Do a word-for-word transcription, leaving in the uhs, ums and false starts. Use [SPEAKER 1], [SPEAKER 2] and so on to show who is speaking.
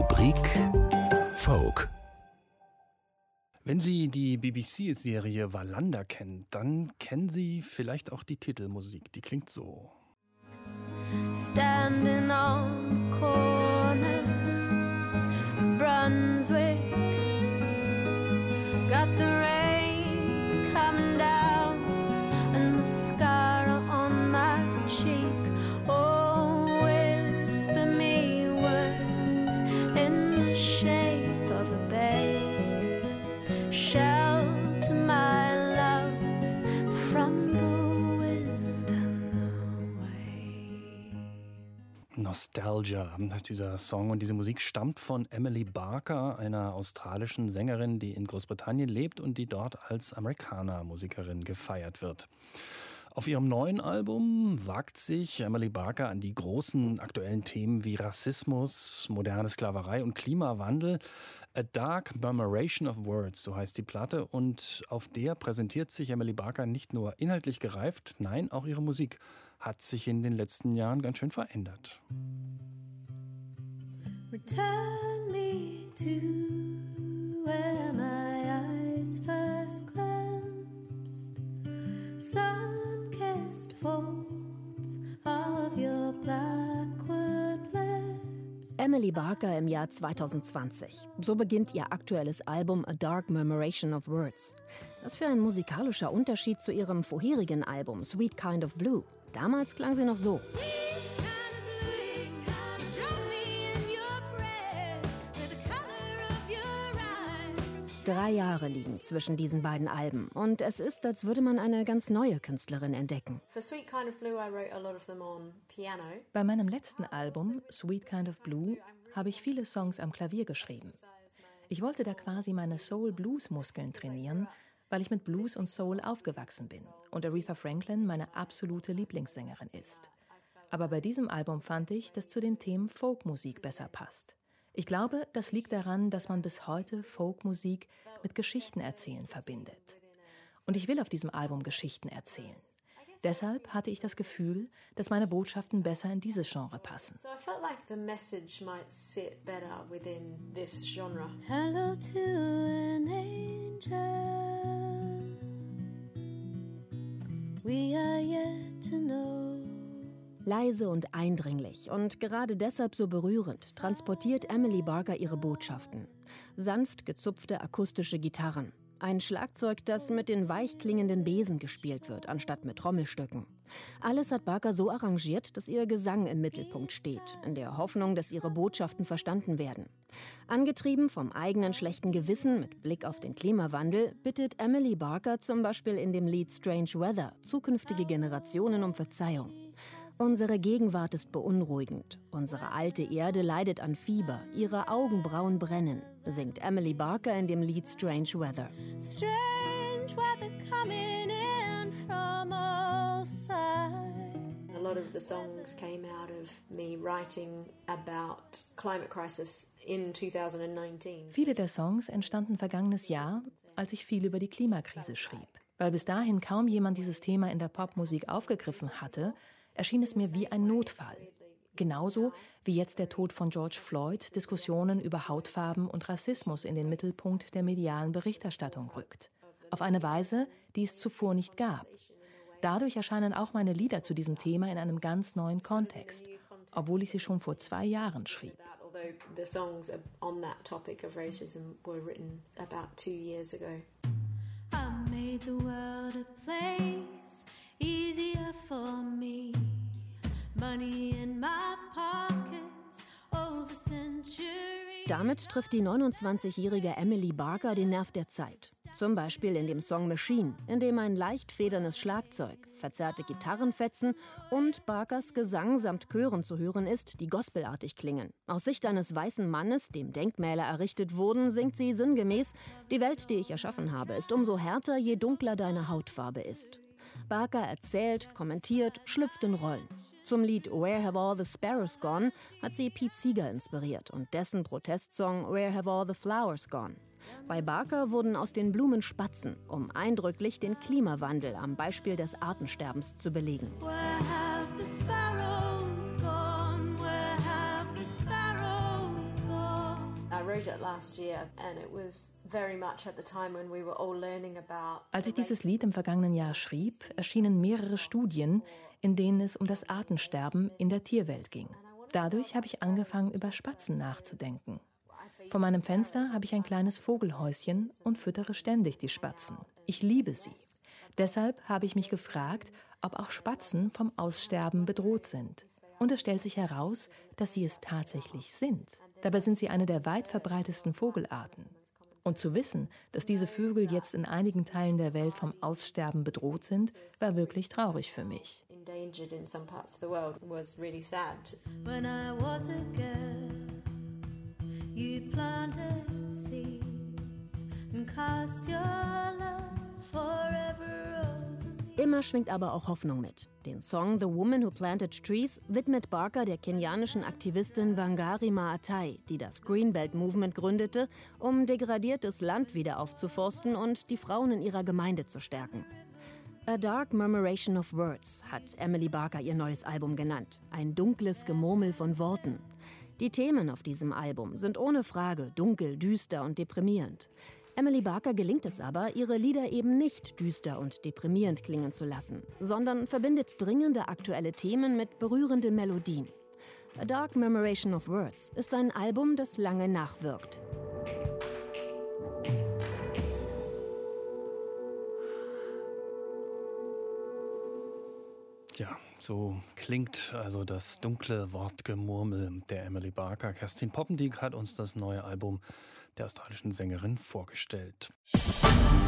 [SPEAKER 1] Rubrik Folk.
[SPEAKER 2] Wenn Sie die B B C-Serie Wallander kennen, dann kennen Sie vielleicht auch die Titelmusik. Die klingt so.
[SPEAKER 3] Standing on the corner of Brunswick, got the rain coming down and mascara on my cheek. Oh, whisper me words in the shape of a babe. Shelter my love from the wind and the wave.
[SPEAKER 2] Nostalgia heißt dieser Song, und diese Musik stammt von Emily Barker, einer australischen Sängerin, die in Großbritannien lebt und die dort als Amerikaner-Musikerin gefeiert wird. Auf ihrem neuen Album wagt sich Emily Barker an die großen aktuellen Themen wie Rassismus, moderne Sklaverei und Klimawandel. A Dark Murmuration of Words, so heißt die Platte, und auf der präsentiert sich Emily Barker nicht nur inhaltlich gereift, nein, auch ihre Musik hat sich in den letzten Jahren ganz schön verändert.
[SPEAKER 3] Return me to where my eyes first glanced, sun-kissed folds of your blackwood lips.
[SPEAKER 4] Emily Barker im Jahr zweitausendzwanzig. So beginnt ihr aktuelles Album A Dark Murmuration of Words. Was für ein musikalischer Unterschied zu ihrem vorherigen Album Sweet Kind of Blue. Damals klang sie noch so. Drei Jahre liegen zwischen diesen beiden Alben und es ist, als würde man eine ganz neue Künstlerin entdecken.
[SPEAKER 5] Bei meinem letzten Album, Sweet Kind of Blue, habe ich viele Songs am Klavier geschrieben. Ich wollte da quasi meine Soul-Blues-Muskeln trainieren, weil ich mit Blues und Soul aufgewachsen bin und Aretha Franklin meine absolute Lieblingssängerin ist. Aber bei diesem Album fand ich, dass zu den Themen Folkmusik besser passt. Ich glaube, das liegt daran, dass man bis heute Folkmusik mit Geschichtenerzählen verbindet. Und ich will auf diesem Album Geschichten erzählen. Deshalb hatte ich das Gefühl, dass meine Botschaften besser in dieses Genre passen.
[SPEAKER 3] Hello to an angel. We are yet to know.
[SPEAKER 4] Leise und eindringlich und gerade deshalb so berührend transportiert Emily Barker ihre Botschaften. Sanft gezupfte akustische Gitarren. Ein Schlagzeug, das mit den weich klingenden Besen gespielt wird, anstatt mit Trommelstöcken. Alles hat Barker so arrangiert, dass ihr Gesang im Mittelpunkt steht, in der Hoffnung, dass ihre Botschaften verstanden werden. Angetrieben vom eigenen schlechten Gewissen mit Blick auf den Klimawandel, bittet Emily Barker zum Beispiel in dem Lied Strange Weather zukünftige Generationen um Verzeihung. Unsere Gegenwart ist beunruhigend. Unsere alte Erde leidet an Fieber. Ihre Augenbrauen brennen, singt Emily Barker in dem Lied Strange Weather.
[SPEAKER 3] Strange weather coming in from all sides.
[SPEAKER 6] A lot of the songs came out of me writing about climate crisis in twenty nineteen.
[SPEAKER 5] Viele der Songs entstanden vergangenes Jahr, als ich viel über die Klimakrise schrieb. Weil bis dahin kaum jemand dieses Thema in der Popmusik aufgegriffen hatte, erschien es mir wie ein Notfall. Genauso wie jetzt der Tod von George Floyd Diskussionen über Hautfarben und Rassismus in den Mittelpunkt der medialen Berichterstattung rückt. Auf eine Weise, die es zuvor nicht gab. Dadurch erscheinen auch meine Lieder zu diesem Thema in einem ganz neuen Kontext, obwohl ich sie schon vor zwei Jahren schrieb.
[SPEAKER 3] I made the world a place easier for me. Money in my pockets over centuries.
[SPEAKER 4] Damit trifft die neunundzwanzigjährige Emily Barker den Nerv der Zeit. Zum Beispiel in dem Song Machine, in dem ein leicht federndes Schlagzeug, verzerrte Gitarrenfetzen und Barkers Gesang samt Chören zu hören ist, die gospelartig klingen. Aus Sicht eines weißen Mannes, dem Denkmäler errichtet wurden, singt sie sinngemäß: Die Welt, die ich erschaffen habe, ist umso härter, je dunkler deine Hautfarbe ist. Barker erzählt, kommentiert, schlüpft in Rollen. Zum Lied Where Have All the Sparrows Gone hat sie Pete Seeger inspiriert und dessen Protestsong Where Have All the Flowers Gone. Bei Barker wurden aus den Blumen Spatzen, um eindrücklich den Klimawandel am Beispiel des Artensterbens zu belegen.
[SPEAKER 3] Where have the sparrows gone? Where have the sparrows gone?
[SPEAKER 5] Als ich dieses Lied im vergangenen Jahr schrieb, erschienen mehrere Studien, in denen es um das Artensterben in der Tierwelt ging. Dadurch habe ich angefangen, über Spatzen nachzudenken. Vor meinem Fenster habe ich ein kleines Vogelhäuschen und füttere ständig die Spatzen. Ich liebe sie. Deshalb habe ich mich gefragt, ob auch Spatzen vom Aussterben bedroht sind. Und es stellt sich heraus, dass sie es tatsächlich sind. Dabei sind sie eine der weit verbreitetsten Vogelarten. Und zu wissen, dass diese Vögel jetzt in einigen Teilen der Welt vom Aussterben bedroht sind, war wirklich traurig für mich.
[SPEAKER 3] When I was a girl, you planted seeds and cast your love forever over me.
[SPEAKER 4] Immer schwingt aber auch Hoffnung mit. Den Song The Woman Who Planted Trees widmet Barker der kenianischen Aktivistin Wangari Maathai, die das Greenbelt Movement gründete, um degradiertes Land wieder aufzuforsten und die Frauen in ihrer Gemeinde zu stärken. A Dark Murmuration of Words hat Emily Barker ihr neues Album genannt. Ein dunkles Gemurmel von Worten. Die Themen auf diesem Album sind ohne Frage dunkel, düster und deprimierend. Emily Barker gelingt es aber, ihre Lieder eben nicht düster und deprimierend klingen zu lassen, sondern verbindet dringende aktuelle Themen mit berührenden Melodien. A Dark Murmuration of Words ist ein Album, das lange nachwirkt.
[SPEAKER 2] Ja, so klingt also das dunkle Wortgemurmel der Emily Barker. Kerstin Poppendiek hat uns das neue Album der australischen Sängerin vorgestellt.